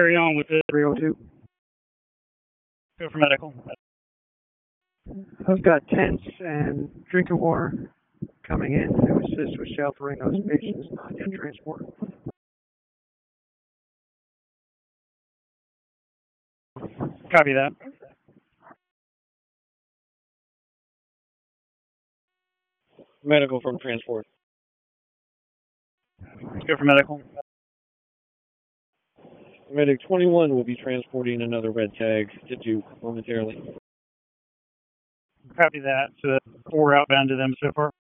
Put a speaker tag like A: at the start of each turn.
A: Carry on with it.
B: 302.
A: Go for medical.
B: I've got tents and drinking water coming in to assist with sheltering those patients not yet transported.
A: Copy that.
C: Medical from transport.
A: Go for medical.
C: Medic 21 will be transporting another red tag to Duke momentarily.
A: Copy that. So 4 outbound to them so far.